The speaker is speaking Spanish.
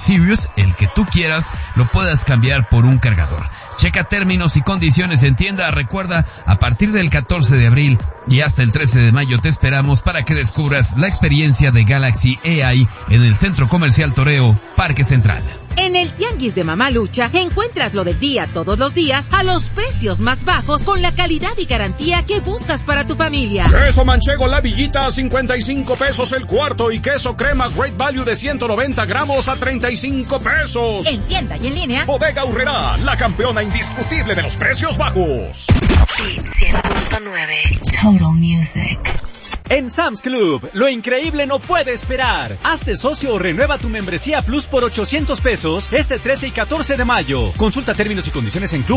Sirius, el que tú quieras, lo puedas cambiar por un cargador. Checa términos y condiciones en tienda. Recuerda, a partir del 14 de abril y hasta el 13 de mayo te esperamos para que descubras la experiencia de Galaxy AI en el Centro Comercial Toreo, Parque Central. En el Tianguis de Mamalucha encuentras lo del día todos los días a los precios más bajos con la calidad y garantía que buscas para tu familia. Queso manchego La Villita a 55 pesos el cuarto y queso crema Great Value de 190 gramos a 35 pesos. En tienda y en línea. Bodega Aurrerá, la campeona indiscutible de los precios bajos. Hit 100.9 Total Music. En Sam's Club, lo increíble no puede esperar. Hazte socio o renueva tu membresía Plus por $800 este 13 y 14 de mayo. Consulta términos y condiciones en Club